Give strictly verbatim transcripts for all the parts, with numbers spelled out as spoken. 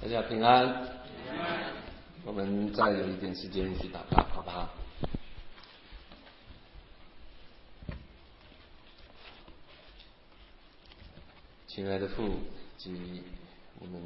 大家平安。我们再有一点时间一起祷告，好不好？亲爱的父及我们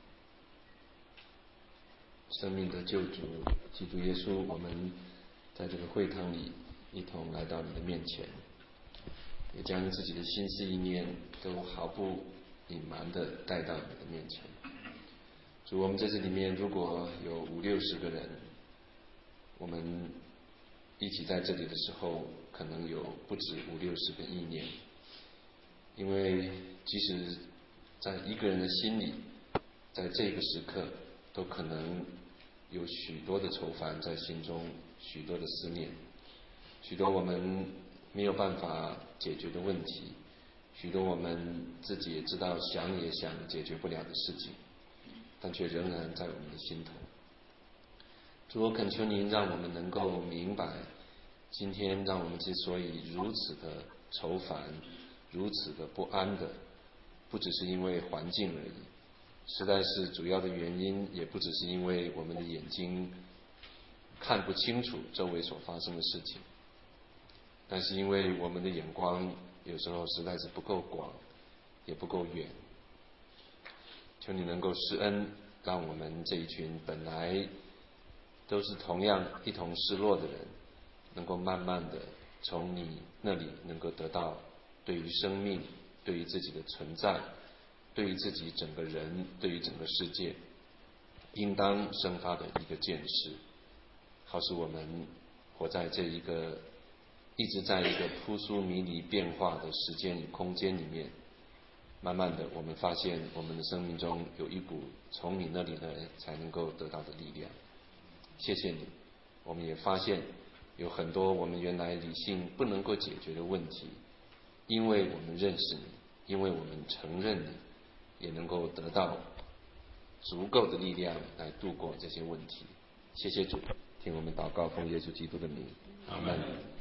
生命的救主基督耶稣，我们在这个会堂里一同来到你的面前，也将自己的心思意念都毫不隐瞒地带到你的面前。主，我们在这里面如果有五六十个人，我们一起在这里的时候，可能有不止五六十个意念，因为即使在一个人的心里，在这个时刻都可能有许多的愁烦在心中，许多的思念，许多我们没有办法解决的问题，许多我们自己也知道想也想解决不了的事情，但却仍然在我们的心头。主，我恳求您让我们能够明白，今天让我们之所以如此的愁烦，如此的不安的，不只是因为环境而已，实在是主要的原因也不只是因为我们的眼睛看不清楚周围所发生的事情，但是因为我们的眼光有时候实在是不够广，也不够远。求你能够施恩，让我们这一群本来都是同样一同失落的人，能够慢慢的从你那里能够得到对于生命，对于自己的存在，对于自己整个人，对于整个世界应当生发的一个见识，好使我们活在这一个一直在一个扑朔迷离变化的时间与空间里面，慢慢的我们发现我们的生命中有一股从你那里来才能够得到的力量。谢谢你，我们也发现有很多我们原来理性不能够解决的问题，因为我们认识你，因为我们承认你，也能够得到足够的力量来度过这些问题。谢谢主，听我们祷告，奉耶稣基督的名，阿们。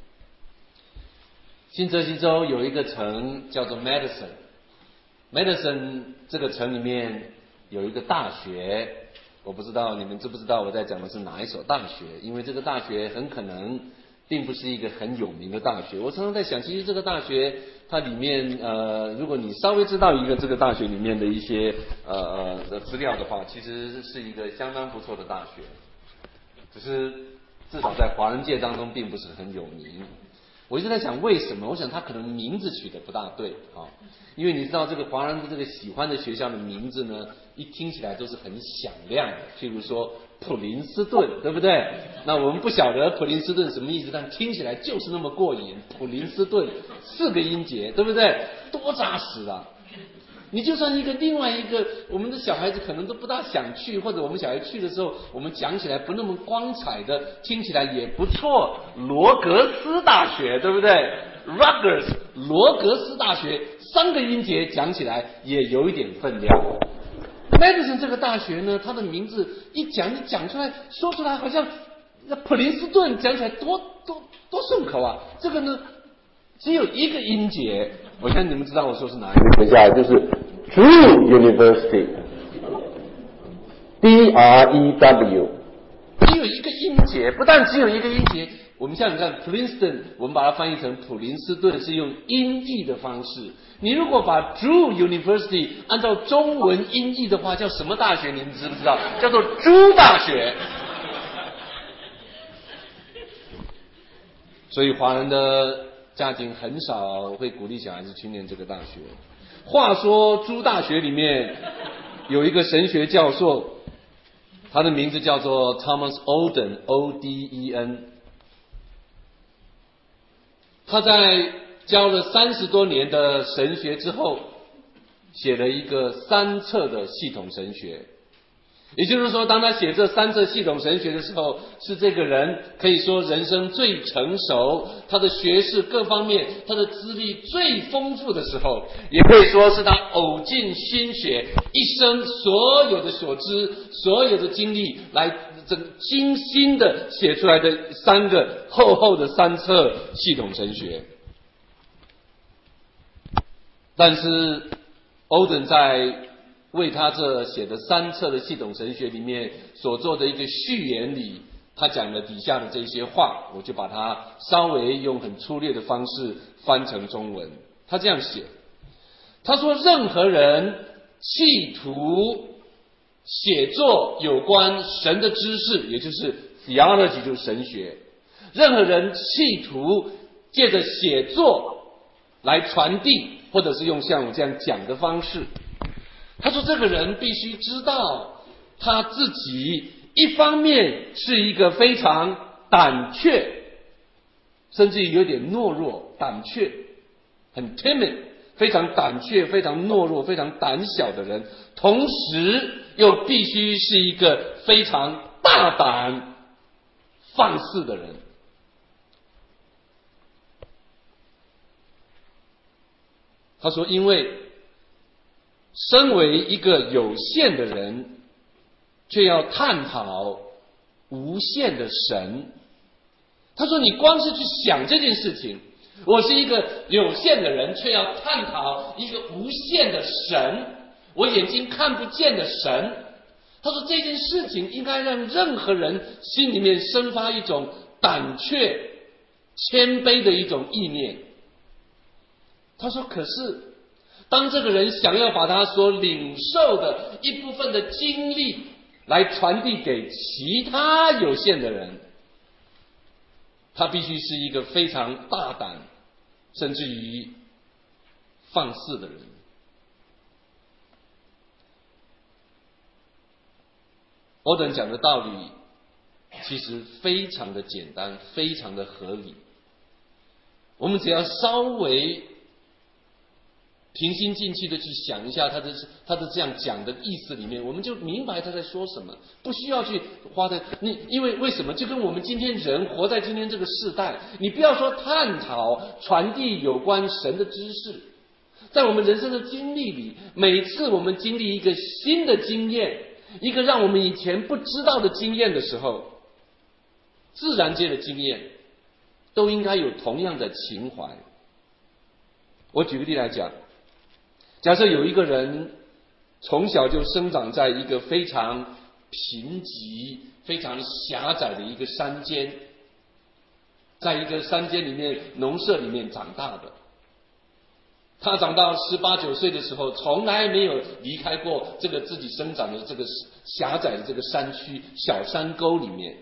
新泽西州有一个城叫做 Madison， Madison 这个城里面有一个大学，我不知道你们知不知道我在讲的是哪一所大学，因为这个大学很可能并不是一个很有名的大学。我常常在想，其实这个大学它里面呃，如果你稍微知道一个这个大学里面的一些呃呃资料的话，其实是一个相当不错的大学，只是至少在华人界当中并不是很有名。我一直在想为什么，我想他可能名字取得不大对啊，因为你知道这个华人的这个喜欢的学校的名字呢，一听起来都是很响亮的，譬如说普林斯顿，对不对？那我们不晓得普林斯顿什么意思，但听起来就是那么过瘾。普林斯顿四个音节，对不对？多扎实啊！你就算一个另外一个我们的小孩子可能都不大想去，或者我们小孩去的时候我们讲起来不那么光彩的，听起来也不错，罗格斯大学，对不对？ Rutgers 罗格斯大学，三个音节讲起来也有一点分量。Madison 这个大学呢，它的名字一讲一讲出来说出来好像普林斯顿讲起来多多多顺口啊，这个呢只有一个音节，我相信你们知道我说是哪一个学校，就是 Drew University， D R E W， 只有一个音节，不但只有一个音节，我们想想看 Princeton 我们把它翻译成普林斯顿是用音译的方式，你如果把 Drew University 按照中文音译的话叫什么大学你们知不知道？叫做朱大学。所以华人的家庭很少会鼓励小孩子去念这个大学。话说朱大学里面有一个神学教授，他的名字叫做 Thomas Oden， O D E N。 他在教了三十多年的神学之后，写了一个三册的系统神学。也就是说，当他写这三册系统神学的时候，是这个人可以说人生最成熟，他的学识各方面他的资历最丰富的时候，也可以说是他呕尽心血，一生所有的所知，所有的经历来这精心的写出来的三个厚厚的三册系统神学。但是欧登在为他这写的三册的系统神学里面所做的一个序言里，他讲了底下的这些话，我就把它稍微用很粗略的方式翻成中文。他这样写，他说任何人企图写作有关神的知识，也就是 theology 就是神学，任何人企图借着写作来传递，或者是用像我这样讲的方式，他说这个人必须知道他自己一方面是一个非常胆怯，甚至于有点懦弱，胆怯很 timid， 非常胆怯，非常懦弱，非常胆小的人，同时又必须是一个非常大胆放肆的人。他说因为身为一个有限的人，却要探讨无限的神。他说你光是去想这件事情，我是一个有限的人，却要探讨一个无限的神，我眼睛看不见的神。他说这件事情应该让任何人心里面生发一种胆怯谦卑的一种意念。他说可是当这个人想要把他所领受的一部分的经历来传递给其他有限的人，他必须是一个非常大胆甚至于放肆的人。欧登讲的道理其实非常的简单，非常的合理，我们只要稍微平心静气的去想一下他的他的这样讲的意思里面，我们就明白他在说什么，不需要去花在你，因为为什么？就跟我们今天人活在今天这个世代，你不要说探讨传递有关神的知识，在我们人生的经历里，每次我们经历一个新的经验，一个让我们以前不知道的经验的时候，自然界的经验都应该有同样的情怀。我举个例来讲，假设有一个人从小就生长在一个非常贫瘠非常狭窄的一个山间，在一个山间里面农舍里面长大的，他长到十八九岁的时候，从来没有离开过这个自己生长的这个狭窄的这个山区小山沟里面，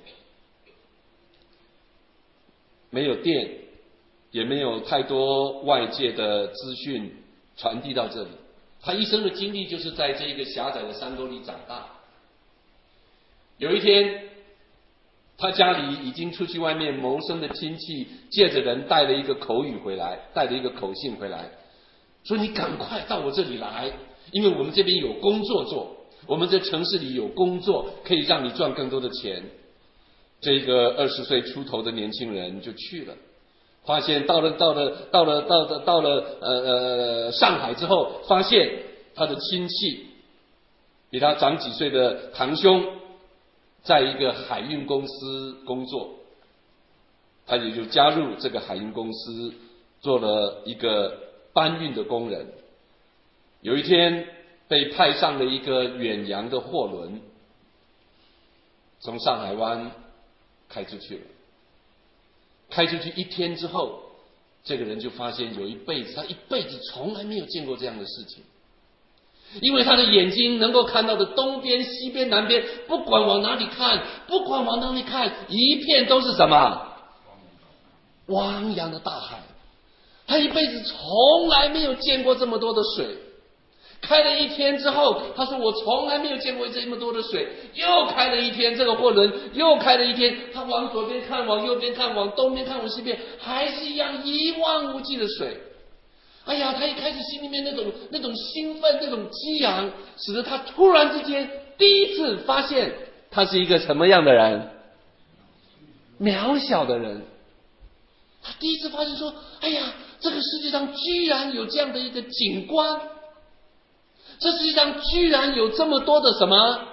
没有电，也没有太多外界的资讯传递到这里，他一生的经历就是在这一个狭窄的山沟里长大。有一天，他家里已经出去外面谋生的亲戚借着人带了一个口语回来，带了一个口信回来，说你赶快到我这里来，因为我们这边有工作做，我们这城市里有工作可以让你赚更多的钱。这个二十岁出头的年轻人就去了，发现到了到了到了到了到了呃呃上海之后，发现他的亲戚比他长几岁的堂兄在一个海运公司工作，他也就加入这个海运公司，做了一个搬运的工人。有一天被派上了一个远洋的货轮，从上海湾开出去了。开出去一天之后，这个人就发现有一辈子他一辈子从来没有见过这样的事情，因为他的眼睛能够看到的东边西边南边，不管往哪里看，不管往哪里看，一片都是什么？汪洋的大海。他一辈子从来没有见过这么多的水。开了一天之后，他说我从来没有见过这么多的水。又开了一天，这个货轮又开了一天，他往左边看，往右边看，往东边看，往西边，还是一样一望无际的水。哎呀，他一开始心里面那种那种兴奋，那种激昂，使得他突然之间第一次发现他是一个什么样的人？渺小的人。他第一次发现说，哎呀，这个世界上居然有这样的一个景观，这世界上居然有这么多的什么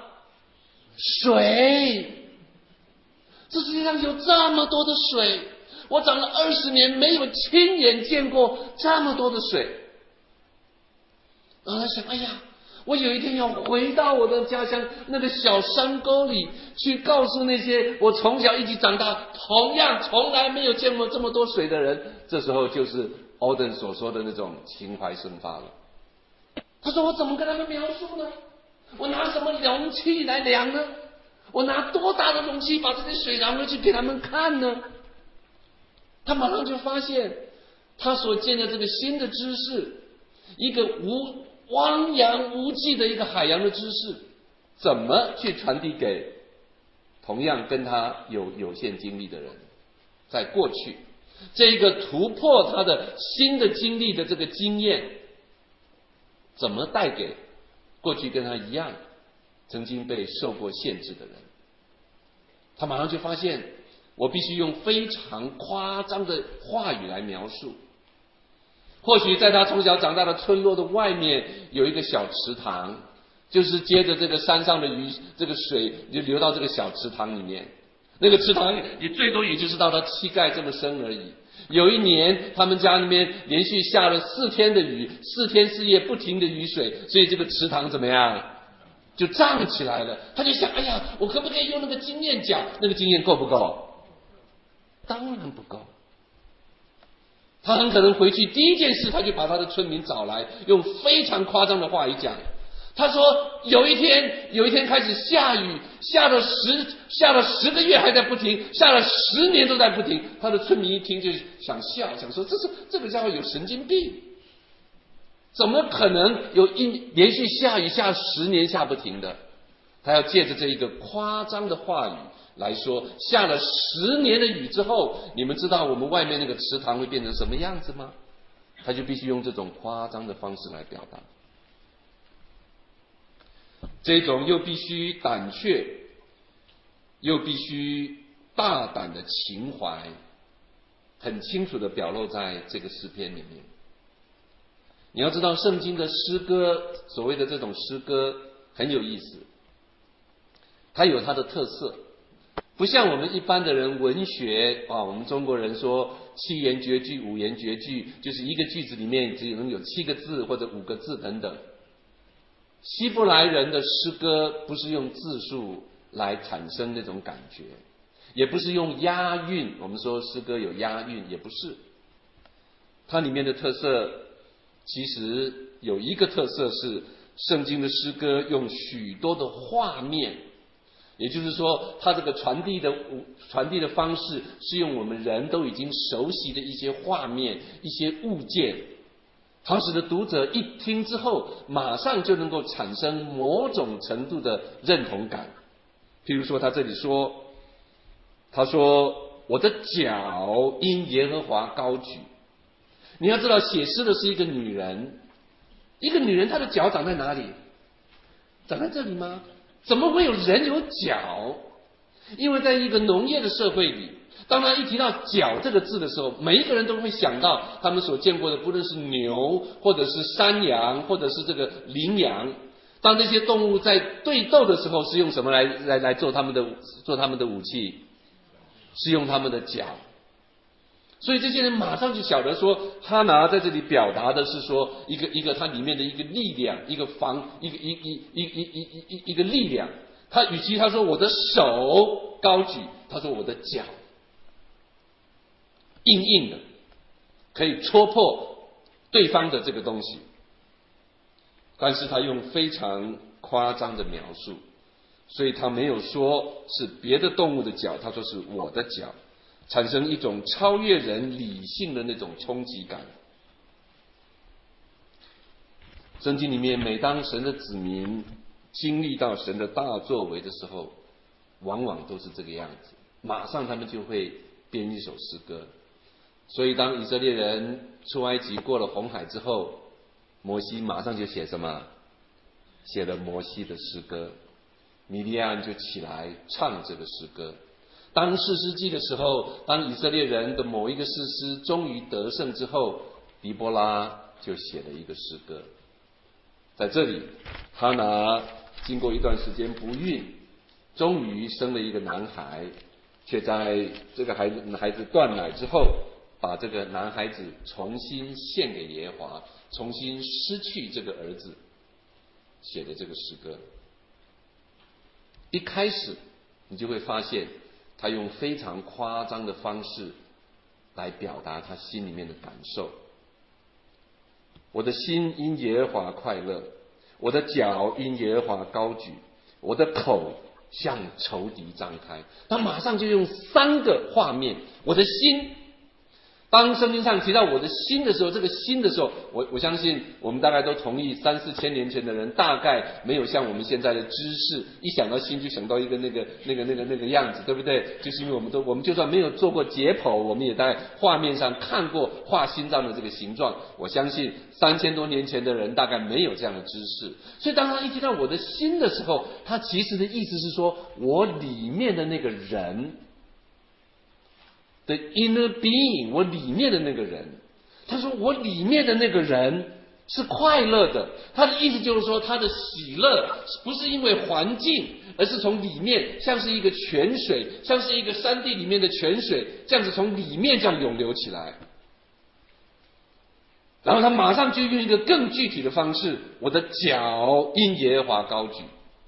水，这世界上有这么多的水，我长了二十年没有亲眼见过这么多的水。然后他想，哎呀， 我有一天要回到我的家乡那个小山沟里，去告诉那些我从小一起长大，同样从来没有见过这么多水的人。这时候就是欧登所说的那种情怀生发了。他说我怎么跟他们描述呢？我拿什么容器来量呢？我拿多大的容器把这些水量回去给他们看呢？他马上就发现他所见的这个新的知识，一个无汪洋无际的一个海洋的知识，怎么去传递给同样跟他有有限经历的人？在过去，这个突破他的新的经历的这个经验，怎么带给过去跟他一样曾经被受过限制的人？他马上就发现，我必须用非常夸张的话语来描述。或许在他从小长大的村落的外面有一个小池塘，就是接着这个山上的雨，这个水就流到这个小池塘里面。那个池塘也最多也就是到他膝盖这么深而已。有一年他们家里面连续下了四天的雨，四天四夜不停的雨水，所以这个池塘怎么样就涨起来了。他就想，哎呀，我可不可以用那个经验讲？那个经验够不够？当然不够。他很可能回去第一件事，他就把他的村民找来，用非常夸张的话语讲。他说有一天有一天开始下雨，下了十下了十个月还在不停，下了十年都在不停。他的村民一听就想笑，想说这是这个家伙有神经病，怎么可能有一连续下雨下十年下不停的？他要借着这一个夸张的话语来说，下了十年的雨之后，你们知道我们外面那个池塘会变成什么样子吗？他就必须用这种夸张的方式来表达，这种又必须胆怯又必须大胆的情怀，很清楚的表露在这个诗篇里面。你要知道，圣经的诗歌，所谓的这种诗歌很有意思，它有它的特色，不像我们一般的人文学啊，我们中国人说七言绝句、五言绝句，就是一个句子里面只能有七个字或者五个字等等。希伯来人的诗歌不是用字数来产生那种感觉，也不是用押韵，我们说诗歌有押韵，也不是。它里面的特色其实有一个特色是，圣经的诗歌用许多的画面，也就是说它这个传递的传递的方式是用我们人都已经熟悉的一些画面、一些物件，好使得读者一听之后马上就能够产生某种程度的认同感。譬如说他这里说，他说我的脚因耶和华高举。你要知道，写诗的是一个女人，一个女人她的脚长在哪里？长在这里吗？怎么会有人有脚？因为在一个农业的社会里，当他一提到脚这个字的时候，每一个人都会想到他们所见过的，不论是牛或者是山羊或者是这个羚羊，当这些动物在对斗的时候，是用什么来来来做他们的做他们的武器？是用他们的脚。所以这些人马上就晓得说，哈拿在这里表达的是说一个一个它里面的一个力量，一个防一个一一一一一一一个力量。他与其他说我的手高举，他说我的脚硬硬的，可以戳破对方的这个东西。但是他用非常夸张的描述，所以他没有说是别的动物的脚，他说是我的脚，产生一种超越人理性的那种冲击感。圣经里面，每当神的子民经历到神的大作为的时候，往往都是这个样子，马上他们就会编一首诗歌。所以当以色列人出埃及过了红海之后，摩西马上就写什么？写了摩西的诗歌，米利暗就起来唱这个诗歌。当士师记的时候，当以色列人的某一个士师终于得胜之后，狄波拉就写了一个诗歌。在这里，哈拿经过一段时间不孕，终于生了一个男孩，却在这个孩子孩子断奶之后，把这个男孩子重新献给耶和华，重新失去这个儿子。 写的这个诗歌。一开始你就会发现，他用非常夸张的方式来表达他心里面的感受。我的心因耶和华快乐，我的脚因耶和华高举，我的口向仇敌张开。他马上就用三个画面，我的心。当圣经上提到我的心的时候，这个心的时候，我我相信我们大概都同意，三四千年前的人大概没有像我们现在的知识，一想到心就想到一个那个那个那个那个样子，对不对？就是因为我们都我们就算没有做过解剖，我们也在画面上看过画心脏的这个形状。我相信三千多年前的人大概没有这样的知识，所以当他一提到我的心的时候，他其实的意思是说我里面的那个人。The inner being， 我里面的那个人，他说我里面的那个人是快乐的。他的意思就是说，他的喜乐不是因为环境，而是从里面，像是一个泉水，像是一个山地里面的泉水，这样子从里面这样涌流起来。然后他马上就用一个更具体的方式，我的脚因耶和华高举。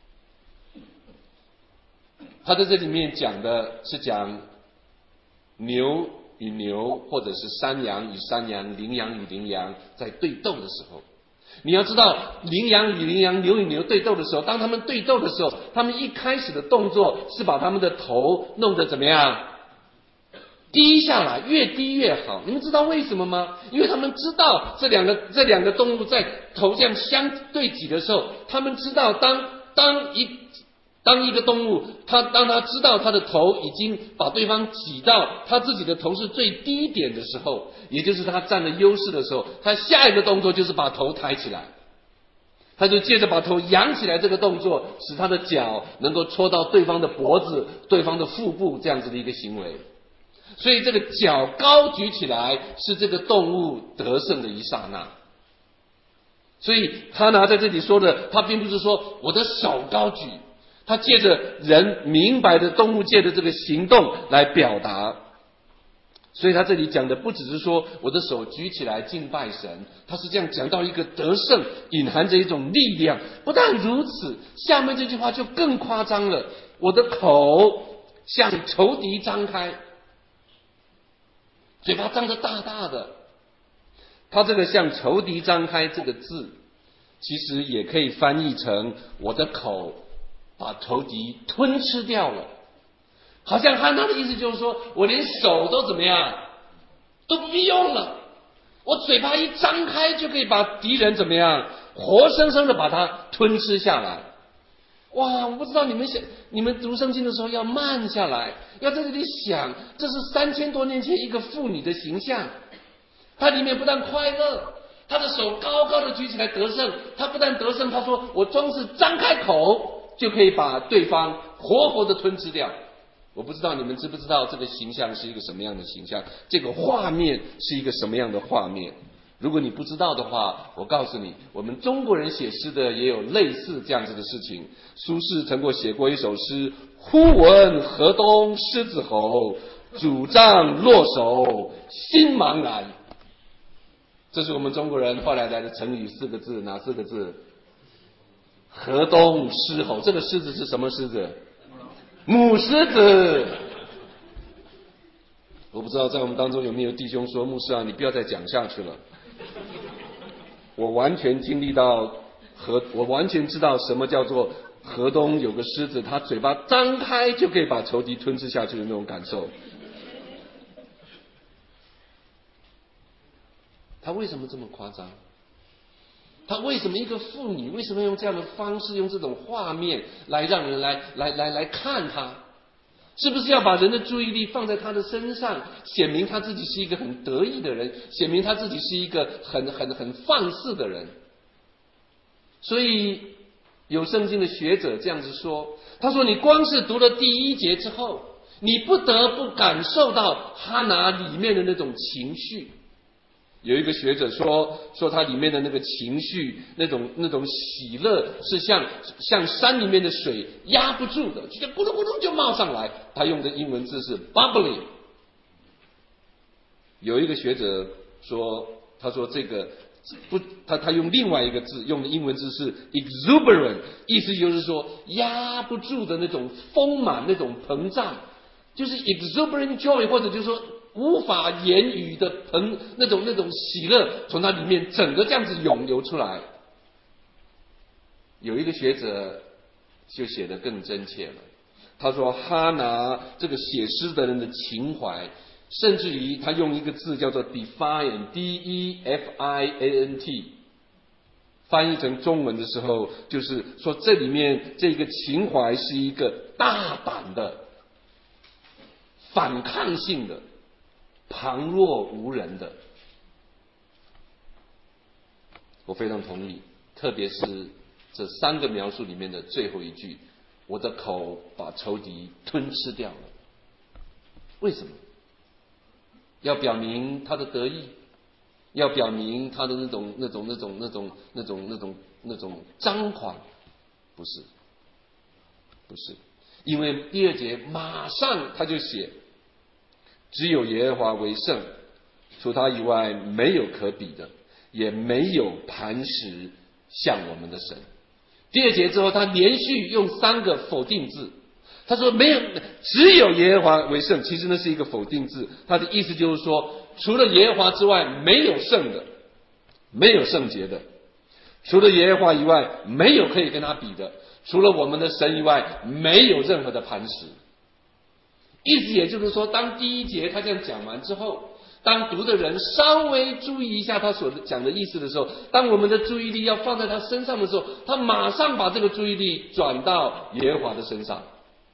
他在这里面讲的是讲牛与牛，或者是山羊与山羊，羚羊与羚羊在对斗的时候，你要知道，羚羊与羚羊，牛与牛对斗的时候，当他们对斗的时候，他们一开始的动作是把他们的头弄得怎么样？低下来，越低越好。你们知道为什么吗？因为他们知道这两个这两个动物在头这样相对挤的时候，他们知道当当一。当一个动物，它当它知道它的头已经把对方挤到它自己的头是最低点的时候，也就是它占了优势的时候，它下一个动作就是把头抬起来，他就借着把头扬起来这个动作，使他的脚能够戳到对方的脖子、对方的腹部，这样子的一个行为。所以这个脚高举起来是这个动物得胜的一刹那。所以他拿在这里说的，他并不是说我的手高举。他借着人明白的动物界的这个行动来表达，所以他这里讲的不只是说我的手举起来敬拜神，他是这样讲到一个得胜，隐含着一种力量。不但如此，下面这句话就更夸张了，我的口向仇敌张开，嘴巴张得大大的。他这个向仇敌张开这个字，其实也可以翻译成我的口把仇敌吞吃掉了。好像汉娜的意思就是说，我连手都怎么样都不必用了，我嘴巴一张开就可以把敌人怎么样活生生的把它吞吃下来。哇，我不知道你们想，你们读圣经的时候要慢下来，要在这里想，这是三千多年前一个妇女的形象，她里面不但快乐，她的手高高的举起来得胜，她不但得胜，她说我光是张开口就可以把对方活活的吞吃掉。我不知道你们知不知道这个形象是一个什么样的形象，这个画面是一个什么样的画面。如果你不知道的话，我告诉你，我们中国人写诗的也有类似这样子的事情。苏轼曾过写过一首诗，忽闻河东狮子吼，拄杖落手心茫然。这是我们中国人后来来的成语，四个字，哪四个字？河东狮吼。这个狮子是什么狮子？母狮子。我不知道在我们当中有没有弟兄说，牧师啊，你不要再讲下去了。我完全经历到河，我完全知道什么叫做河东有个狮子，他嘴巴张开就可以把仇敌吞吃下去的那种感受。他为什么这么夸张？他为什么一个妇女为什么用这样的方式，用这种画面来让人来来来来看他？是不是要把人的注意力放在他的身上，显明他自己是一个很得意的人，显明他自己是一个很很很放肆的人？所以有圣经的学者这样子说，他说你光是读了第一节之后，你不得不感受到哈拿里面的那种情绪。有一个学者说，说他里面的那个情绪，那种那种喜乐，是像像山里面的水压不住的，就咕噜咕噜就冒上来。他用的英文字是 bubbly。有一个学者说，他说这个不，他他用另外一个字，用的英文字是 exuberant， 意思就是说压不住的那种丰满、那种膨胀，就是 exuberant joy， 或者就是说无法言语的膨那种那种喜乐，从它里面整个这样子涌流出来。有一个学者就写得更真切了，他说哈拿这个写诗的人的情怀，甚至于他用一个字叫做 defiant D E F I A N T， 翻译成中文的时候就是说这里面这个情怀是一个大胆的、反抗性的、旁若无人的。我非常同意，特别是这三个描述里面的最后一句，我的口把仇敌吞吃掉了。为什么？要表明他的得意，要表明他的那种那种那种那种那种那种那种张狂，不是，不是，因为第二节马上他就写，只有耶和华为圣，除他以外没有可比的，也没有磐石像我们的神。第二节之后，他连续用三个否定字，他说没有，只有耶和华为圣，其实那是一个否定字，他的意思就是说，除了耶和华之外没有圣的，没有圣洁的，除了耶和华以外没有可以跟他比的，除了我们的神以外没有任何的磐石。意思也就是说，当第一节他这样讲完之后，当读的人稍微注意一下他所讲的意思的时候，当我们的注意力要放在他身上的时候，他马上把这个注意力转到耶和华的身上。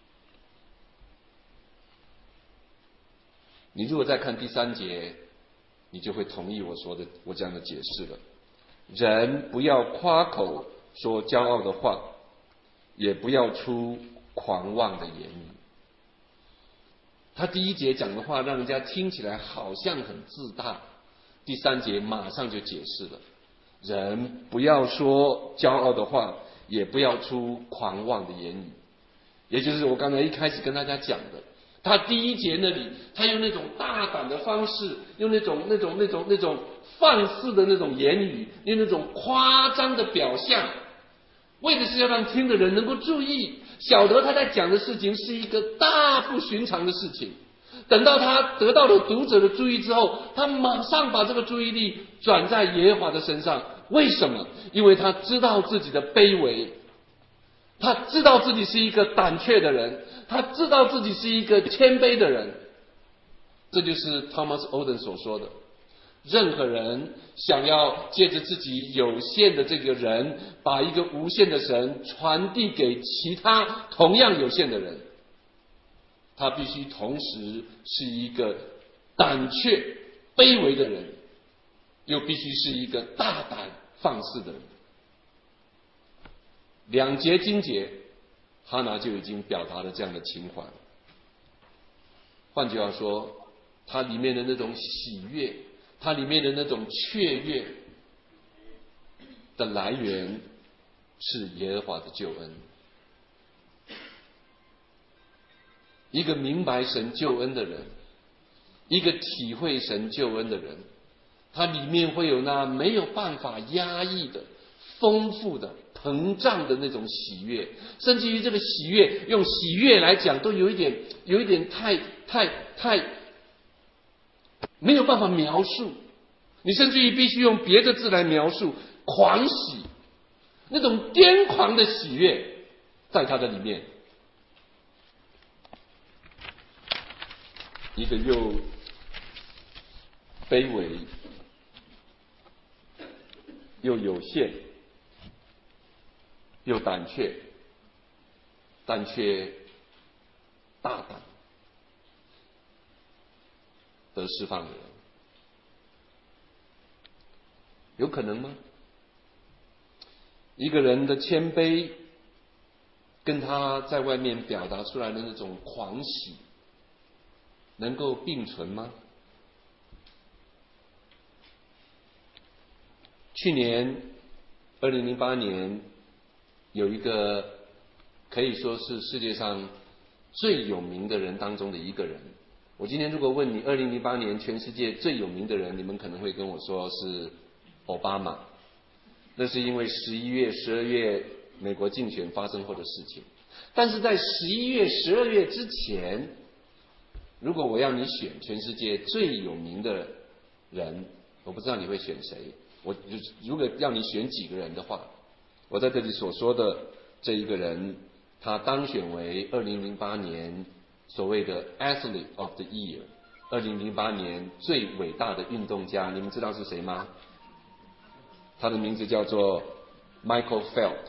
你如果再看第三节，你就会同意我说的我这样的解释了。人不要夸口说骄傲的话，也不要出狂妄的言语。他第一节讲的话让人家听起来好像很自大，第三节马上就解释了，人不要说骄傲的话，也不要出狂妄的言语。也就是我刚才一开始跟大家讲的，他第一节那里他用那种大胆的方式，用那种那种那种那种放肆的那种言语，用那种夸张的表象，为的是要让听的人能够注意，晓得他在讲的事情是一个大不寻常的事情。等到他得到了读者的注意之后，他马上把这个注意力转在耶和华的身上。为什么？因为他知道自己的卑微，他知道自己是一个胆怯的人，他知道自己是一个谦卑的人。这就是 Thomas Oden 所说的，任何人想要借着自己有限的这个人，把一个无限的神传递给其他同样有限的人，他必须同时是一个胆怯卑微的人，又必须是一个大胆放肆的人。两节经节，哈拿就已经表达了这样的情怀。换句话说，它里面的那种喜悦，它里面的那种雀跃的来源是耶和华的救恩。一个明白神救恩的人，一个体会神救恩的人，他里面会有那没有办法压抑的丰富的膨胀的那种喜悦，甚至于这个喜悦用喜悦来讲都有一点有一点太太太没有办法描述，你甚至于必须用别的字来描述，狂喜，那种癫狂的喜悦在他的里面。一个又卑微又有限又胆怯但却大胆得释放的人，有可能吗？一个人的谦卑跟他在外面表达出来的那种狂喜能够并存吗？去年二零零八年有一个可以说是世界上最有名的人当中的一个人，我今天如果问你二零零八年全世界最有名的人，你们可能会跟我说是奥巴马，那是因为十一月、十二月美国竞选发生后的事情。但是在十一月、十二月之前，如果我要你选全世界最有名的人，我不知道你会选谁。我如果要你选几个人的话，我在这里所说的这一个人，他当选为二零零八年所谓的 Athlete of the Year， 二零零八年最伟大的运动家，你们知道是谁吗？他的名字叫做 Michael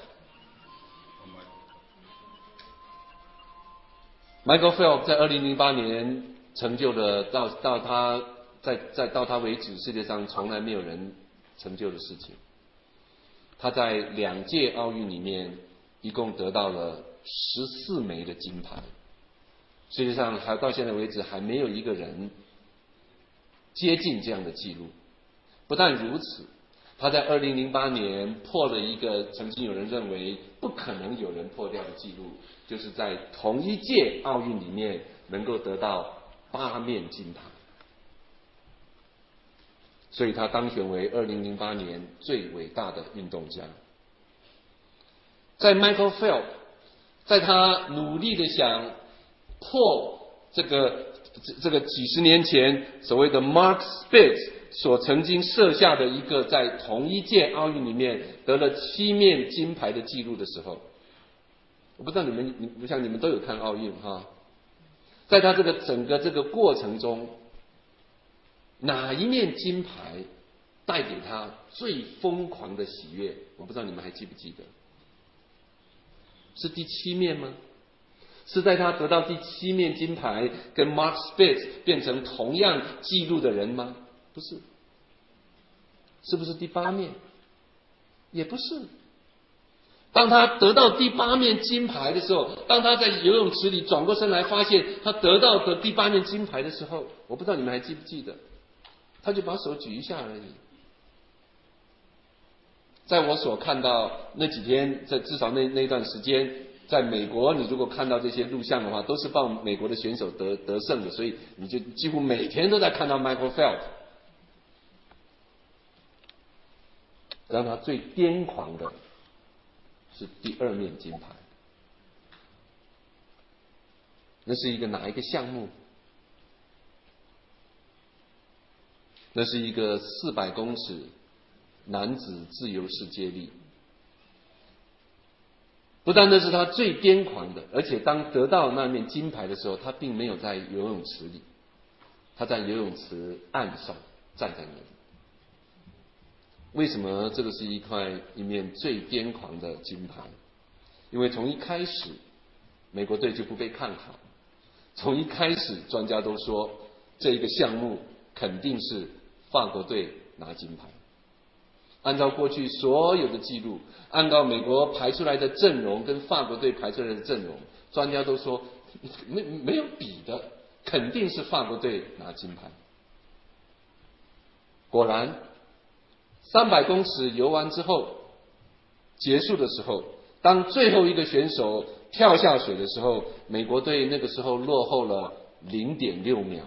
Phelps。Michael Phelps 在二零零八年成就了到到他在在到他为止，世界上从来没有人成就的事情。他在两届奥运里面一共得到了十四枚的金牌，世界上还到现在为止还没有一个人接近这样的记录。不但如此，他在二零零八年破了一个曾经有人认为不可能有人破掉的记录，就是在同一届奥运里面能够得到八面金牌，所以他当选为二零零八年最伟大的运动家。在 Michael Phelps 在他努力的想破这个这个几十年前所谓的 Mark Spitz 所曾经设下的一个在同一届奥运里面得了七面金牌的记录的时候，我不知道你们，你我想你们都有看奥运哈，在他这个整个这个过程中，哪一面金牌带给他最疯狂的喜悦？我不知道你们还记不记得？是第七面吗？是在他得到第七面金牌，跟 Mark Spitz 变成同样纪录的人吗？不是。是不是第八面？也不是。当他得到第八面金牌的时候，当他在游泳池里转过身来，发现他得到的第八面金牌的时候，我不知道你们还记不记得，他就把手举一下而已。在我所看到那几天，在至少那那段时间，在美国，你如果看到这些录像的话，都是帮美国的选手得得胜的，所以你就几乎每天都在看到 Michael Phelps。让他最癫狂的是第二面金牌，那是一个哪一个项目？那是一个四百公尺男子自由式接力。不但那是他最癫狂的，而且当得到那面金牌的时候，他并没有在游泳池里，他在游泳池岸上站在那里。为什么这个是一块一面最癫狂的金牌？因为从一开始美国队就不被看好，从一开始专家都说这一个项目肯定是法国队拿金牌。按照过去所有的记录，按照美国排出来的阵容跟法国队排出来的阵容，专家都说没没有比的，肯定是法国队拿金牌。果然三百公尺游完之后，结束的时候，当最后一个选手跳下水的时候，美国队那个时候落后了 零点六秒。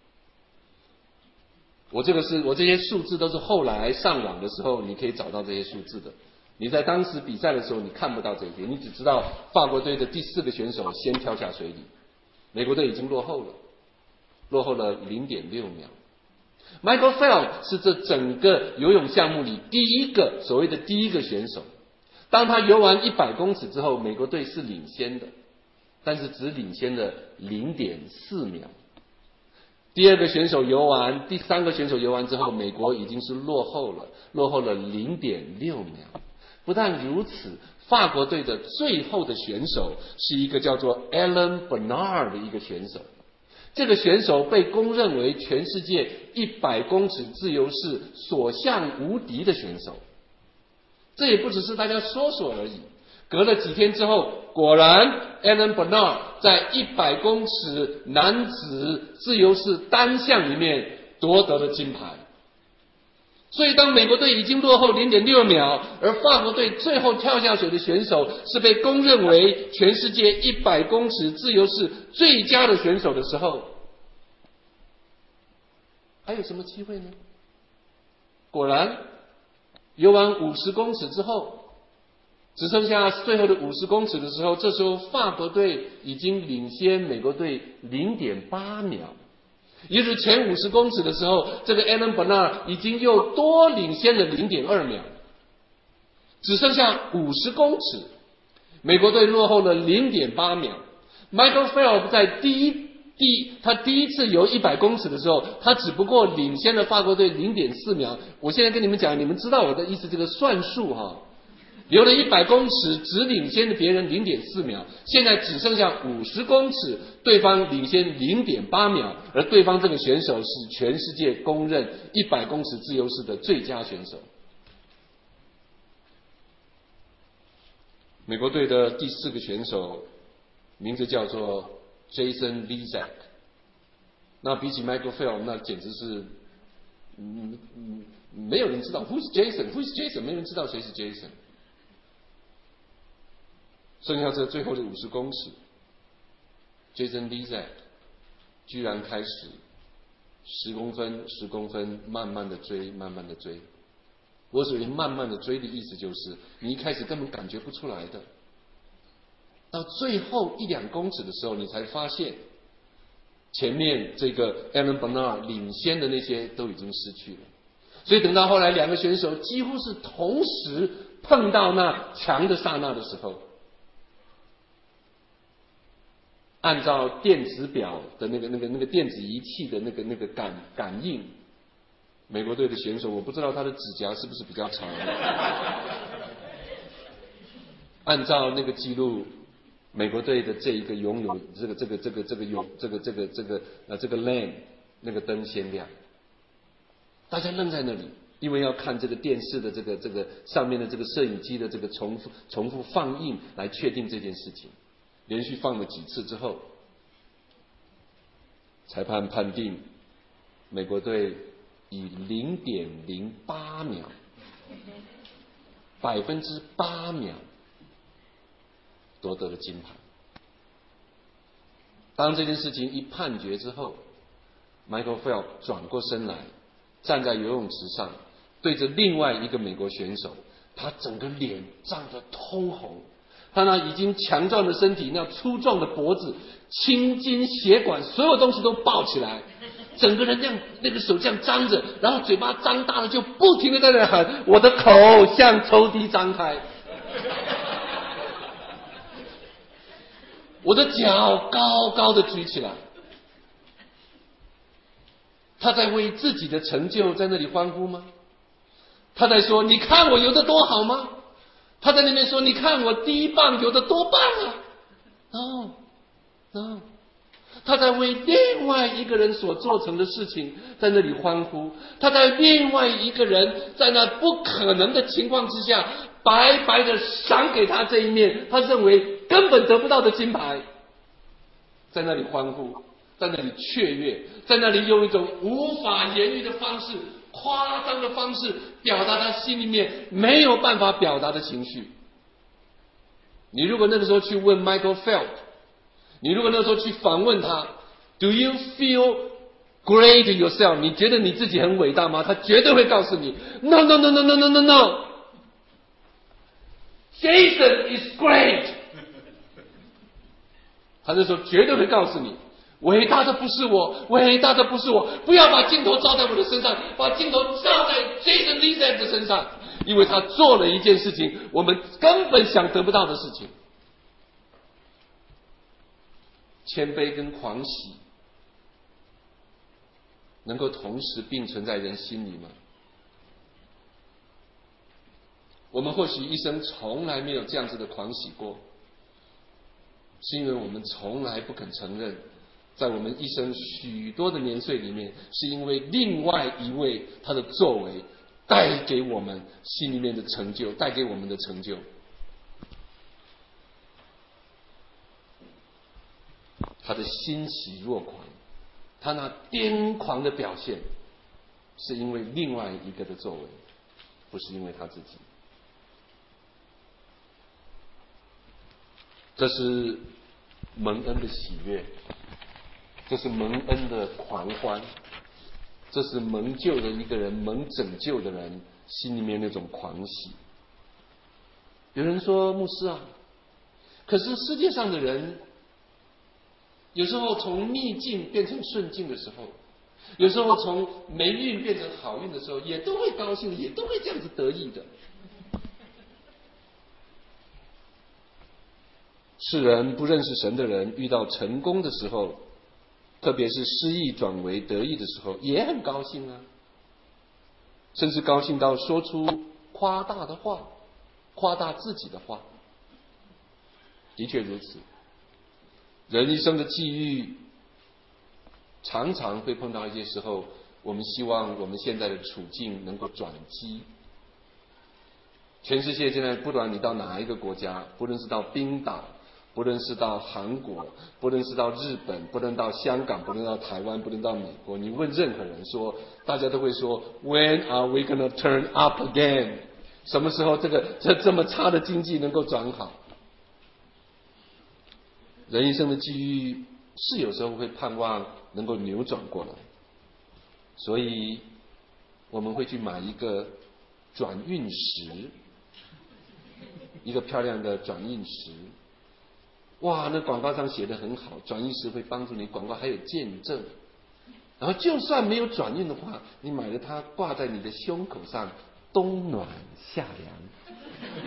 我这个是我这些数字都是后来上网的时候你可以找到这些数字的。你在当时比赛的时候你看不到这些，你只知道法国队的第四个选手先跳下水里，美国队已经落后了，落后了 零点六秒。Michael Phelps 是这整个游泳项目里第一个所谓的第一个选手。当他游完一百公尺之后，美国队是领先的，但是只领先了 零点四秒。第二个选手游完，第三个选手游完之后，美国已经是落后了，落后了 零点六秒。不但如此，法国队的最后的选手是一个叫做 Alain Bernard 的一个选手。这个选手被公认为全世界一百公尺自由式所向无敌的选手。这也不只是大家说说而已。隔了几天之后，果然 Alain Bernard 在一百公尺男子自由式单项里面夺得了金牌。所以当美国队已经落后 零点六秒，而法国队最后跳下水的选手是被公认为全世界一百公尺自由式最佳的选手的时候，还有什么机会呢？果然游完五十公尺之后，只剩下最后的五十公尺的时候，这时候法国队已经领先美国队 零点八秒。也就是前五十公尺的时候，这个 Alan Bernard 已经又多领先了 零点二秒，只剩下五十公尺，美国队落后了 零点八秒。Michael Phelps 在第一第他第一次游一百公尺的时候，他只不过领先了法国队 零点四秒。我现在跟你们讲，你们知道我的意思，这个算术哈。游了一百公尺，只领先了别人 零点四秒，现在只剩下五十公尺，对方领先 零点八秒，而对方这个选手是全世界公认一百公尺自由式的最佳选手。美国队的第四个选手名字叫做 Jason Lezak， 那比起 Michael Phelps 那简直是嗯嗯没有人知道 Who is Jason Who is Jason 没人知道谁是 Jason。剩下这最后的五十公尺 ，Jason Lezak 居然开始十公分、十公分，慢慢的追，慢慢的追。我所谓慢慢的追的意思就是，你一开始根本感觉不出来的，到最后一两公尺的时候，你才发现前面这个 Alan Bernard 领先的那些都已经失去了。所以等到后来两个选手几乎是同时碰到那墙的刹那的时候，按照电子表的那个、那个、那个电子仪器的那个、那个感感应，美国队的选手，我不知道他的指甲是不是比较长。按照那个记录，美国队的这一个拥有这个、这个、这个、这个有这个、这个、这个呃这个 lane 那个灯先亮，大家愣在那里，因为要看这个电视的这个、这个上面的这个摄影机的这个重复、重复放映来确定这件事情。连续放了几次之后，裁判判定美国队以 零点零八秒，百分之八秒夺得了金牌。当这件事情一判决之后， Michael Phelps 转过身来，站在游泳池上，对着另外一个美国选手，他整个脸涨得通红。他那已经强壮的身体，那粗壮的脖子，青筋血管，所有东西都抱起来，整个人这样，那个手这样张着，然后嘴巴张大了，就不停的在那喊：“我的口向抽屉张开，我的脚高高的举起来。”他在为自己的成就在那里欢呼吗？他在说：“你看我游得多好吗？”他在那边说：“你看我第一棒游得多棒啊 ！”No， No， 他在为另外一个人所做成的事情在那里欢呼。他在另外一个人在那不可能的情况之下，白白的赏给他这一面他认为根本得不到的金牌，在那里欢呼，在那里雀跃，在那里用一种无法言喻的方式。夸张的方式表达他心里面没有办法表达的情绪。你如果那个时候去问 Michael Phelps， 你如果那个时候去访问他 ，Do you feel great yourself？ 你觉得你自己很伟大吗？他绝对会告诉你 ，No No No No No No No No。Jason is great。他那时候绝对会告诉你。伟大的不是我，伟大的不是我，不要把镜头照在我的身上，把镜头照在 Jason Lezak 的身上，因为他做了一件事情，我们根本想得不到的事情。谦卑跟狂喜能够同时并存在人心里吗？我们或许一生从来没有这样子的狂喜过，是因为我们从来不肯承认，在我们一生许多的年岁里面，是因为另外一位他的作为带给我们心里面的成就，带给我们的成就。他的欣喜若狂，他那癫狂的表现，是因为另外一个的作为，不是因为他自己。这是蒙恩的喜悦，这是蒙恩的狂欢，这是蒙救的一个人，蒙拯救的人心里面那种狂喜。有人说牧师啊，可是世界上的人有时候从逆境变成顺境的时候，有时候从霉运变成好运的时候，也都会高兴，也都会这样子得意的。世人不认识神的人遇到成功的时候，特别是失意转为得意的时候，也很高兴啊，甚至高兴到说出夸大的话，夸大自己的话。的确如此，人一生的际遇常常会碰到一些时候，我们希望我们现在的处境能够转机。全世界现在不管你到哪一个国家，不论是到冰岛，不论是到韩国，不论是到日本，不论到香港，不论到台湾，不论到美国，你问任何人说，大家都会说 When are we gonna turn up again？ 什么时候这个这这么差的经济能够转好？人一生的际遇是有时候会盼望能够扭转过来，所以我们会去买一个转运石，一个漂亮的转运石。哇，那广告上写得很好，转运石会帮助你，广告还有见证。然后就算没有转运的话，你买了它挂在你的胸口上，冬暖夏凉。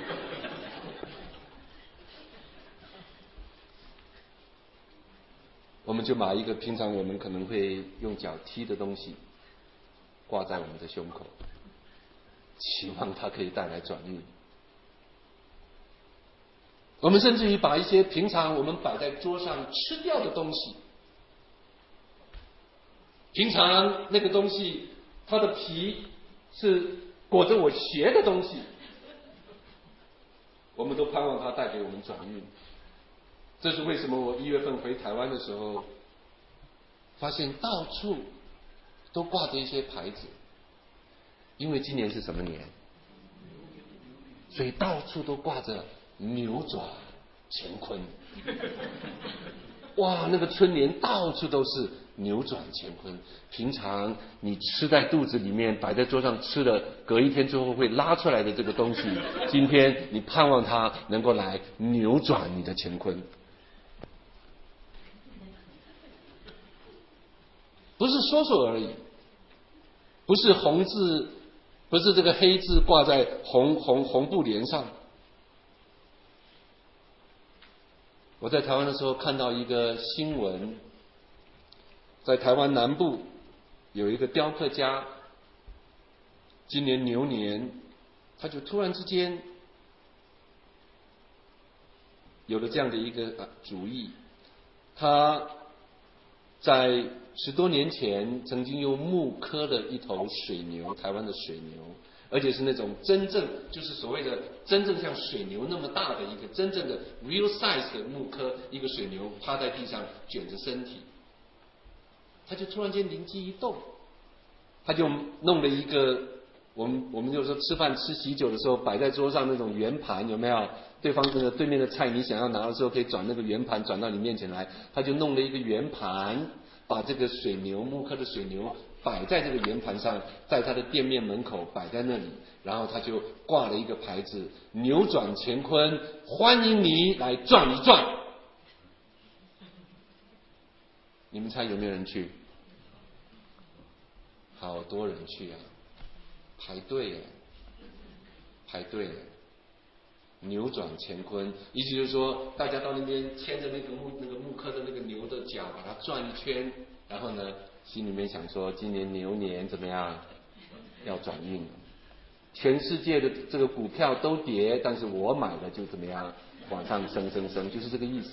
我们就买一个平常我们可能会用脚踢的东西挂在我们的胸口，期望它可以带来转运。我们甚至于把一些平常我们摆在桌上吃掉的东西，平常那个东西它的皮是裹着我鞋的东西，我们都盼望它带给我们转运。这是为什么我一月份回台湾的时候，发现到处都挂着一些牌子，因为今年是什么年，所以到处都挂着扭转乾坤。哇，那个春联到处都是扭转乾坤。平常你吃在肚子里面，摆在桌上吃了，隔一天之后会拉出来的这个东西，今天你盼望它能够来扭转你的乾坤。不是说说而已，不是红字，不是这个黑字挂在红红红布帘上。我在台湾的时候看到一个新闻，在台湾南部有一个雕刻家，今年牛年，他就突然之间有了这样的一个主意。他在十多年前曾经用木刻了一头水牛，台湾的水牛，而且是那种真正就是所谓的真正像水牛那么大的一个真正的 real size 的木刻，一个水牛趴在地上卷着身体。他就突然间灵机一动，他就弄了一个我们我们有时候吃饭吃喜酒的时候摆在桌上那种圆盘，有没有？对方这个对面的菜你想要拿的时候可以转那个圆盘转到你面前来，他就弄了一个圆盘，把这个水牛木刻的水牛摆在这个圆盘上，在他的店面门口摆在那里，然后他就挂了一个牌子，扭转乾坤，欢迎你来转一转。你们猜有没有人去？好多人去啊，排队耶，排队耶。扭转乾坤，意思就是说，大家到那边牵着那个木那个木刻的那个牛的脚，把它转一圈，然后呢，心里面想说，今年牛年怎么样，要转运了。全世界的这个股票都跌，但是我买了就怎么样，往上升升升，就是这个意思。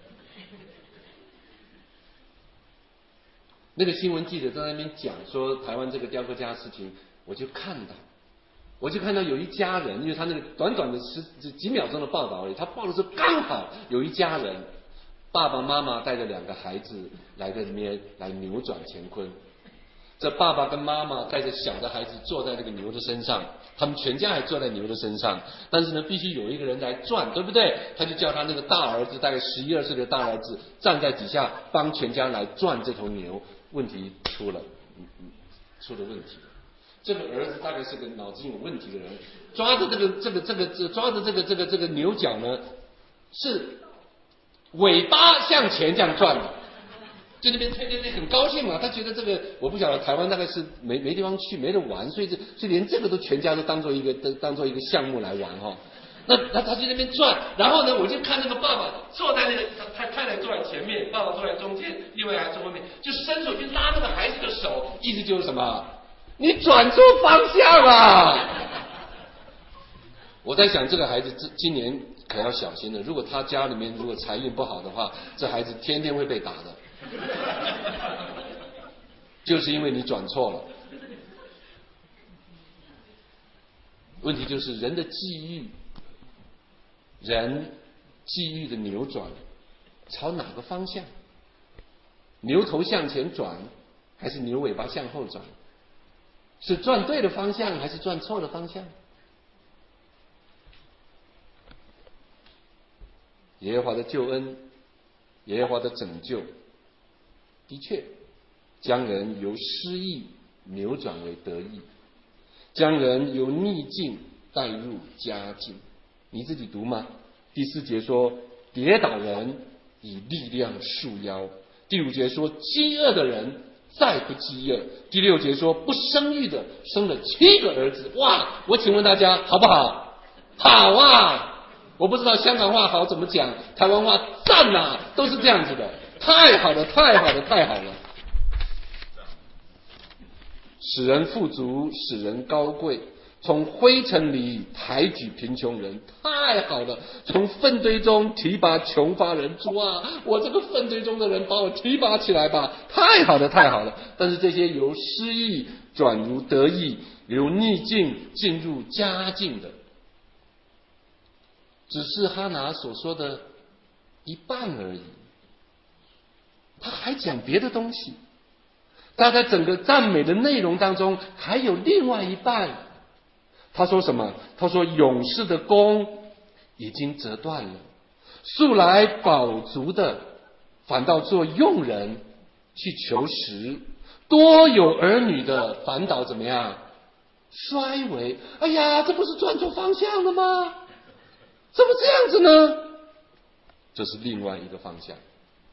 那个新闻记者在那边讲说台湾这个雕刻家的事情，我就看到。我就看到有一家人，因为他那个短短的十几秒钟的报道而已，他报的时候刚好有一家人，爸爸妈妈带着两个孩子来在里面来扭转乾坤。这爸爸跟妈妈带着小的孩子坐在那个牛的身上，他们全家还坐在牛的身上，但是呢，必须有一个人来转，对不对？他就叫他那个大儿子，大概十一二岁的大儿子站在底下帮全家来转这头牛。问题出了，出了问题了。 这个儿子大概是个脑子有问题的人，抓着这个这个这个这抓着这个这个这个牛角呢，是尾巴向前这样转的，就那边推推推很高兴嘛，他觉得这个我不晓得台湾大概是没没地方去没得玩，所以这所以连这个都全家都当做一个当做一个项目来玩哈、哦。那他他就那边转，然后呢，我就看那个爸爸坐在那个他太太坐在前面，爸爸坐在中间，另外还坐后面，就伸手去拉那个孩子的手，意思就是什么？你转错方向了。我在想，这个孩子今年可要小心了。如果他家里面如果财运不好的话，这孩子天天会被打的，就是因为你转错了。问题就是人的际遇。人际遇的扭转朝哪个方向？牛头向前转还是牛尾巴向后转？是转对的方向还是转错的方向？耶和华的救恩，耶和华的拯救，的确将人由失意扭转为得意，将人由逆境带入佳境。你自己读吗？第四节说跌倒人以力量束腰，第五节说饥饿的人再不饥饿，第六节说不生育的生了七个儿子。哇，我请问大家好不好？好啊！我不知道香港话好怎么讲，台湾话赞啊，都是这样子的，太好了太好了太好了。使人富足，使人高贵，从灰尘里抬举贫穷人，太好了！从粪堆中提拔穷乏人，主啊，我这个粪堆中的人把我提拔起来吧，太好了太好了！但是这些由失意转如得意，由逆境进入佳境的，只是哈拿所说的一半而已。他还讲别的东西，他在整个赞美的内容当中还有另外一半。他说什么？他说勇士的弓已经折断了，素来饱足的反倒做佣人去求食，多有儿女的反倒怎么样？衰微。哎呀，这不是转错方向了吗？怎么这样子呢？这是另外一个方向。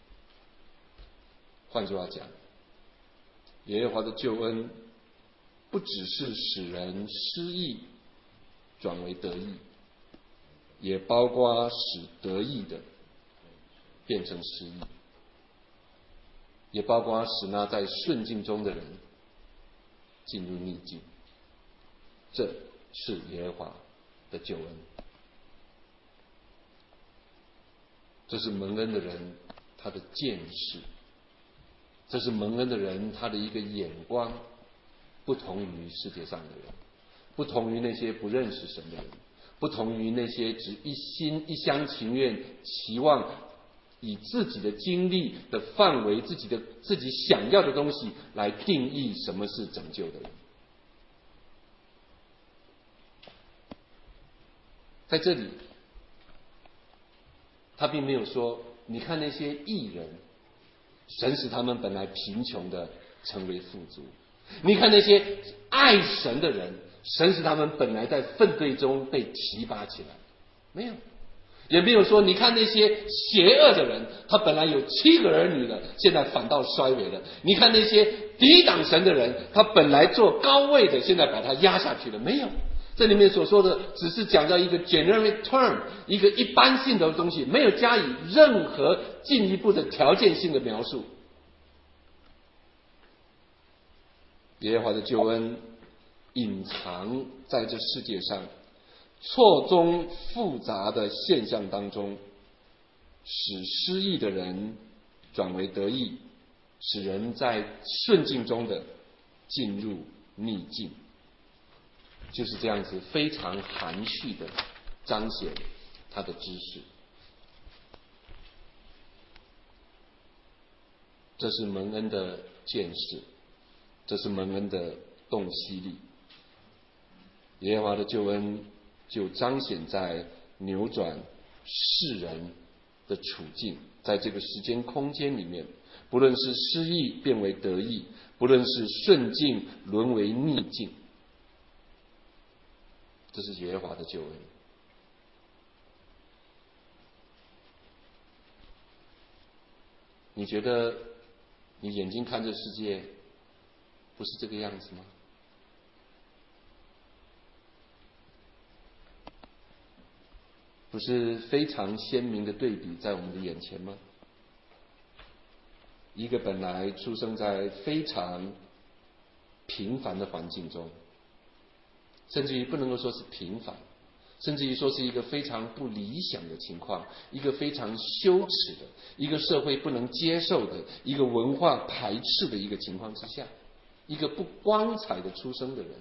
换句话讲，耶和华的救恩不只是使人失意转为得意，也包括使得意的变成失意，也包括使那在顺境中的人进入逆境。这是耶和华的救恩，这是蒙恩的人他的见识，这是蒙恩的人他的一个眼光，不同于世界上的人，不同于那些不认识神的人，不同于那些只一心一厢情愿期望以自己的经历的范围，自己的自己想要的东西来定义什么是拯救的人。在这里他并没有说你看那些义人，神使他们本来贫穷的成为富足，你看那些爱神的人，神使他们本来在粪堆中被提拔起来，没有，也没有说你看那些邪恶的人，他本来有七个儿女的，现在反倒衰微了，你看那些抵挡神的人，他本来做高位的，现在把他压下去了，没有。这里面所说的只是讲到一个 generic term， 一个一般性的东西，没有加以任何进一步的条件性的描述。耶和华的救恩隐藏在这世界上错综复杂的现象当中，使失意的人转为得意，使人在顺境中的进入逆境，就是这样子非常含蓄的彰显他的知识。这是蒙恩的见识，这是蒙恩的洞悉力。耶和华的救恩就彰显在扭转世人的处境，在这个时间空间里面，不论是失意变为得意，不论是顺境沦为逆境， 这是耶和华的救恩。你觉得你眼睛看这世界不是这个样子吗？不是非常鲜明的对比在我们的眼前吗？一个本来出生在非常平凡的环境中，甚至于不能够说是平凡，甚至于说是一个非常不理想的情况，一个非常羞耻的，一个社会不能接受的，一个文化排斥的一个情况之下，一个不光彩的出生的人，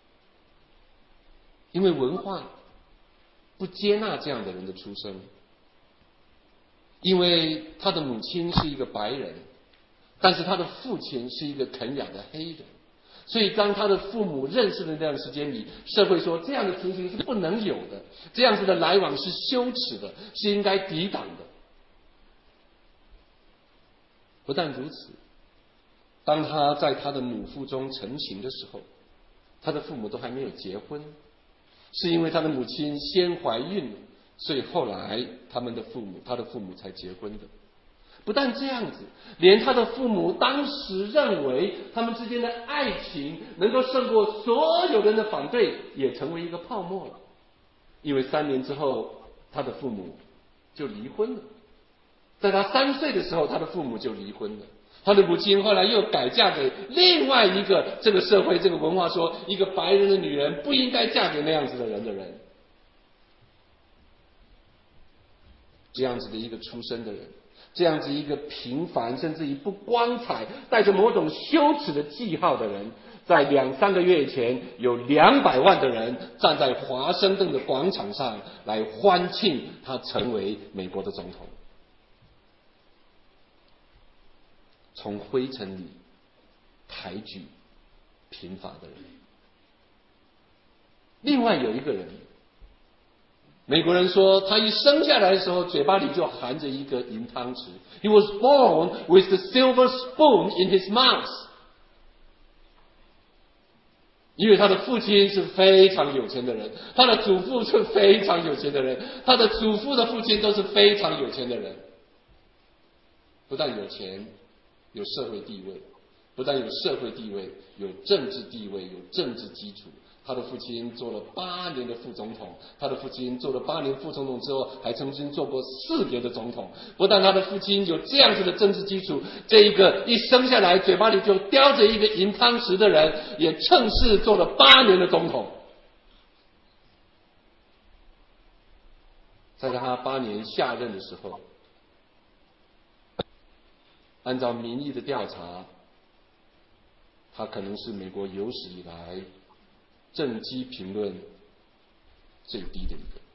因为文化不接纳这样的人的出生，因为他的母亲是一个白人，但是他的父亲是一个肯亚的黑人，所以当他的父母认识的那段时间里，社会说这样的情形是不能有的，这样子的来往是羞耻的，是应该抵挡的。不但如此，当他在他的母腹中成型的时候，他的父母都还没有结婚，是因为他的母亲先怀孕了，所以后来他们的父母他的父母才结婚的。不但这样子，连他的父母当时认为他们之间的爱情能够胜过所有人的反对，也成为一个泡沫了。因为三年之后他的父母就离婚了，在他三岁的时候他的父母就离婚了。他的母亲后来又改嫁给另外一个这个社会这个文化说一个白人的女人不应该嫁给那样子的人的人，这样子的一个出生的人，这样子一个平凡甚至于不光彩带着某种羞耻的记号的人，在两三个月以前有两百万的人站在华盛顿的广场上来欢庆他成为美国的总统。从灰尘里抬举贫乏的人。另外有一个人，美国人说他一生下来的时候嘴巴里就含着一个银汤匙。 He was born with the silver spoon in his mouth。 因为他的父亲是非常有钱的人，他的祖父是非常有钱的人，他的祖父的父亲都是非常有钱的人。不但有钱有社会地位，不但有社会地位，有政治地位，有政治基础。他的父亲做了八年的副总统，他的父亲做了八年副总统之后，还曾经做过四年的总统。不但他的父亲有这样子的政治基础，这一个一生下来嘴巴里就叼着一个银汤匙的人，也趁势做了八年的总统。在他八年下任的时候，按照民意的调查，他可能是美国有史以来政绩评论最低的一个。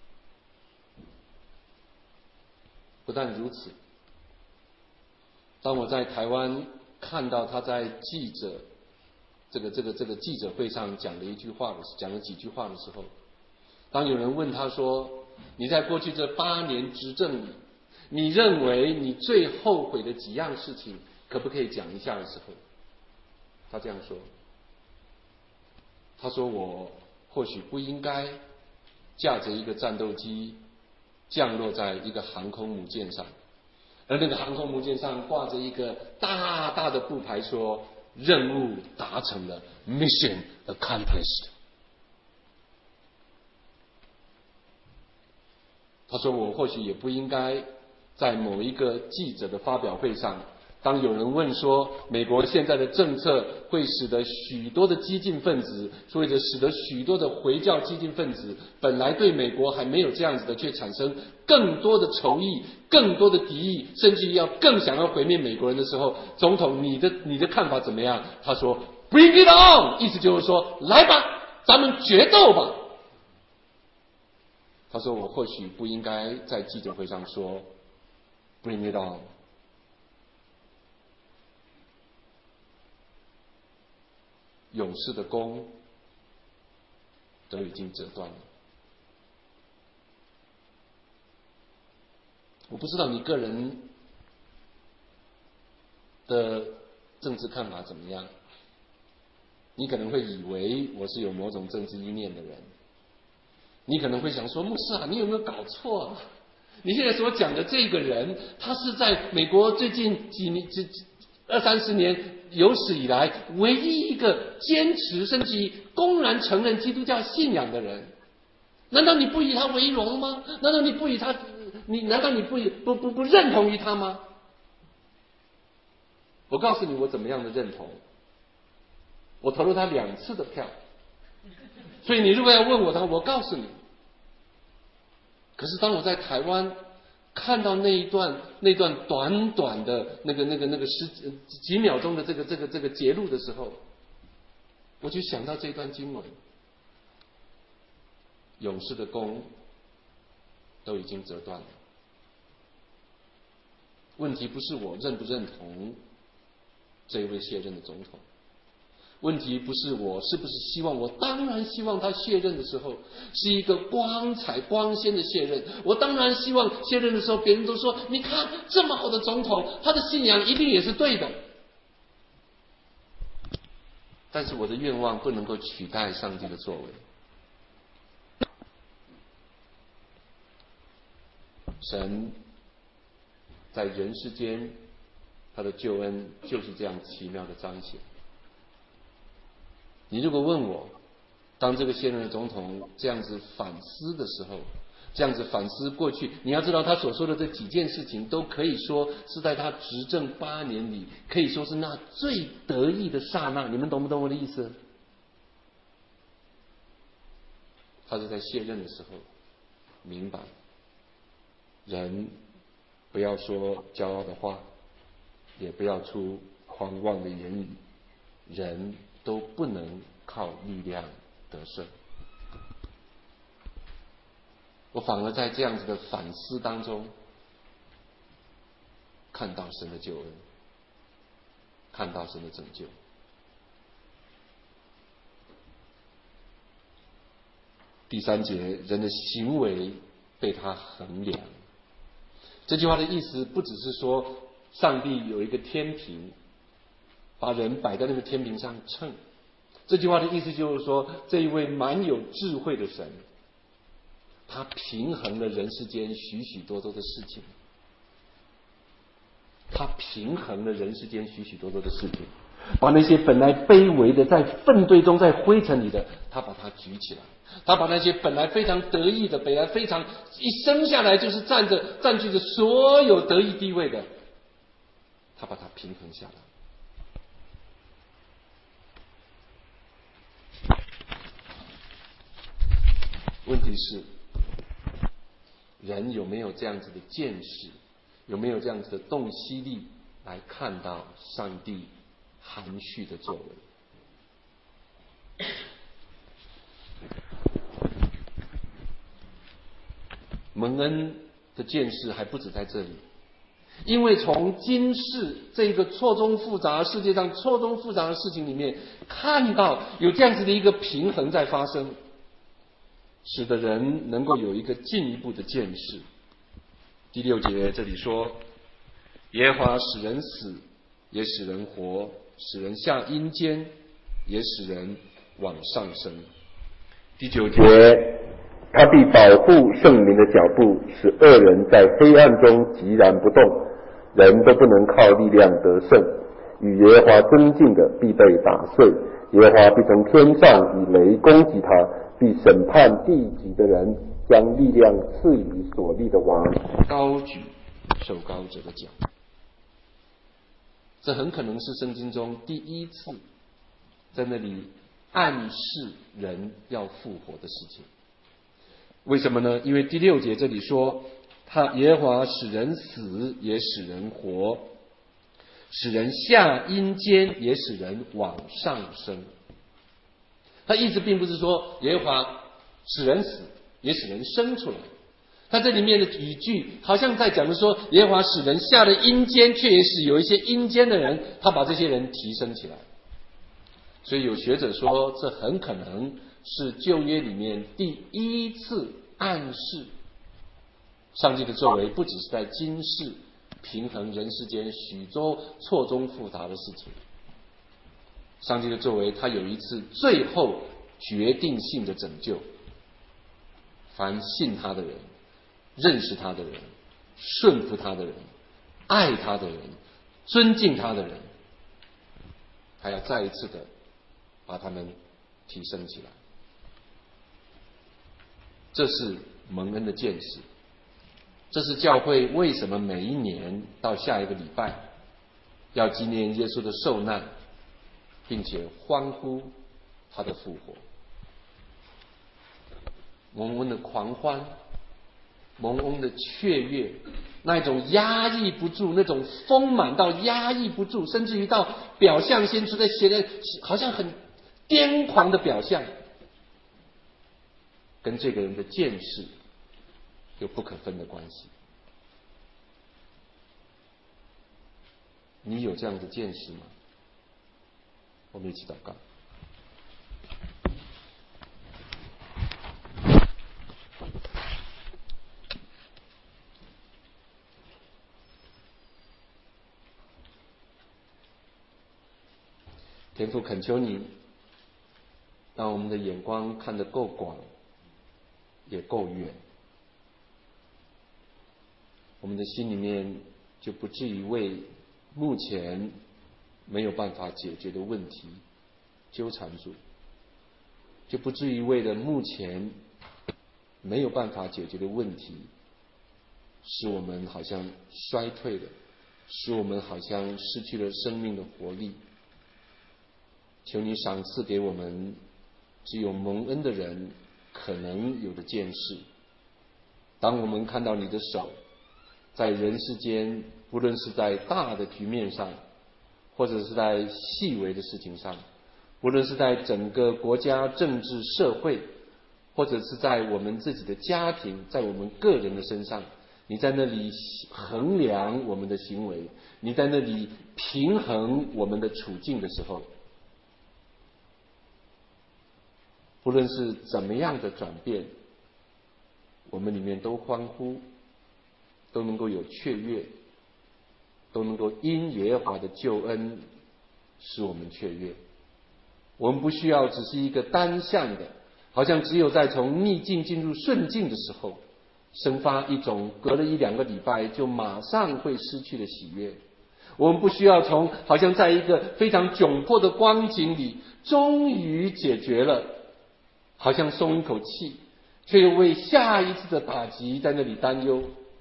不但如此，当我在台湾看到他在记者这个这个这个记者会上讲了一句话的讲了几句话的时候，当有人问他说，你在过去这八年执政里，你认为你最后悔的几样事情可不可以讲一下的时候，他这样说，他说我或许不应该驾着一个战斗机降落在一个航空母舰上，而那个航空母舰上挂着一个大大的布牌说任务达成了 Mission accomplished。 他说我或许也不应该在某一个记者的发表会上，当有人问说美国现在的政策会使得许多的激进分子，或者使得许多的回教激进分子本来对美国还没有这样子的，却产生更多的仇意，更多的敌意，甚至于要更想要毁灭美国人的时候，总统你的你的看法怎么样？他说 Bring it on， 意思就是说来吧，咱们决斗吧。他说我或许不应该在记者会上说 Bring it on，勇士的弓都已经折断了。我不知道你个人的政治看法怎么样，你可能会以为我是有某种政治意念的人， 你可能会想说，牧师啊，你有没有搞错啊？你现在所讲的这个人，他是在美国最近几年、这二三十年有史以来唯一一个坚持甚至于公然承认基督教信仰的人。难道你不以他为荣吗？难道你不以他，你难道你不不不不认同于他吗？我告诉你，我怎么样的认同？我投了他两次的票，所以你如果要问我的话，我告诉你。可是当我在台湾看到那一段那段短短的那个那个那个十几秒钟的这个这个这个节录的时候，我就想到这段经文：勇士的弓都已经折断了。问题不是我认不认同这一位卸任的总统，问题不是我是不是希望，我当然希望他卸任的时候是一个光彩光鲜的卸任，我当然希望卸任的时候别人都说，你看这么好的总统，他的信仰一定也是对的。但是我的愿望不能够取代上帝的作为。神在人世间他的救恩就是这样奇妙的彰显。你如果问我，当这个现任的总统这样子反思的时候，这样子反思过去，你要知道他所说的这几件事情都可以说是在他执政八年里可以说是那最得意的刹那，你们懂不懂我的意思？他是在卸任的时候明白，人不要说骄傲的话，也不要出狂妄的言语，人都不能靠力量得胜。我反而在这样子的反思当中看到神的救恩，看到神的拯救。第三节，人的行为被他衡量。这句话的意思不只是说上帝有一个天平，把人摆在那个天平上称。这句话的意思就是说，这一位蛮有智慧的神，他平衡了人世间许许多多的事情，他平衡了人世间许许多多的事情，把那些本来卑微的，在粪堆中，在灰尘里的，他把它举起来，他把那些本来非常得意的，本来非常一生下来就是站着占据着所有得意地位的，他把它平衡下来。问题是，人有没有这样子的见识，有没有这样子的洞悉力来看到上帝含蓄的作为？蒙恩的见识还不止在这里，因为从今世这个错综复杂世界上错综复杂的事情里面，看到有这样子的一个平衡在发生，使得人能够有一个进一步的见识。第六节这里说，耶和华使人死，也使人活，使人下阴间，也使人往上升。第九节，他必保护圣民的脚步，使恶人在黑暗中寂然不动，人都不能靠力量得胜。与耶和华争竞的必被打碎，耶和华必从天上以雷攻击他，必审判地极的人，将力量赐予所立的王，高举受膏者的脚。这很可能是圣经中第一次在那里暗示人要复活的事情。为什么呢？因为第六节这里说，他耶和华使人死，也使人活，使人下阴间，也使人往上升。他意思并不是说耶和华使人死，也使人生出来。他这里面的语句好像在讲的说，耶和华使人下了阴间，却也使有一些阴间的人，他把这些人提升起来。所以有学者说，这很可能是旧约里面第一次暗示上帝的作为不只是在今世平衡人世间许多错综复杂的事情，上帝的作为他有一次最后决定性的拯救。 凡信他的人、认识他的人、顺服他的人、爱他的人、尊敬他的人，他要再一次的把他们提升起来。这是蒙恩的见识，这是教会为什么每一年到下一个礼拜要纪念耶稣的受难，并且欢呼他的复活。蒙恩的狂欢，蒙恩的雀跃，那种压抑不住，那种丰满到压抑不住，甚至于到表象先出在写的好像很癫狂的表象，跟这个人的见识有不可分的关系。你有这样的见识吗？我们一起祷告。天父，恳求你让我们的眼光看得够广也够远，我们的心里面就不至于为目前没有办法解决的问题纠缠住，就不至于为了目前没有办法解决的问题使我们好像衰退了，使我们好像失去了生命的活力。求你赏赐给我们只有蒙恩的人可能有的见识。当我们看到你的手在人世间，不论是在大的局面上，或者是在细微的事情上，无论是在整个国家政治社会，或者是在我们自己的家庭，在我们个人的身上，你在那里衡量我们的行为，你在那里平衡我们的处境的时候，不论是怎么样的转变，我们里面都欢呼，都能够有雀跃，都能够因耶和华的救恩使我们雀跃。我们不需要只是一个单向的，好像只有在从逆境进入顺境的时候生发一种隔了一两个礼拜就马上会失去的喜悦。我们不需要从好像在一个非常窘迫的光景里终于解决了，好像松一口气，却又为下一次的打击在那里担忧。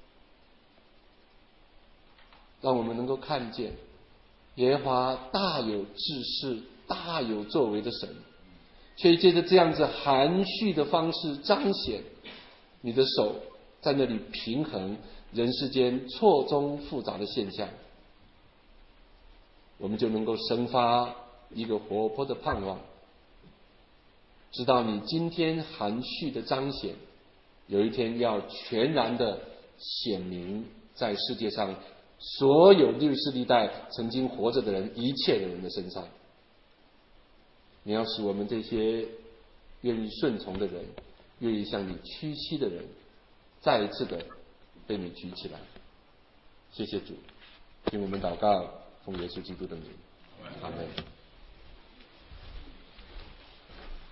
让我们能够看见耶和华大有志士、大有作为的神，却借着这样子含蓄的方式彰显你的手在那里平衡人世间错综复杂的现象。我们就能够生发一个活泼的盼望，知道你今天含蓄的彰显，有一天要全然的显明在世界上所有历世历代曾经活着的人，一切的人的身上。你要使我们这些愿意顺从的人，愿意向你屈膝的人，再一次的被你举起来。谢谢主，听我们祷告，奉耶稣基督的名，阿们。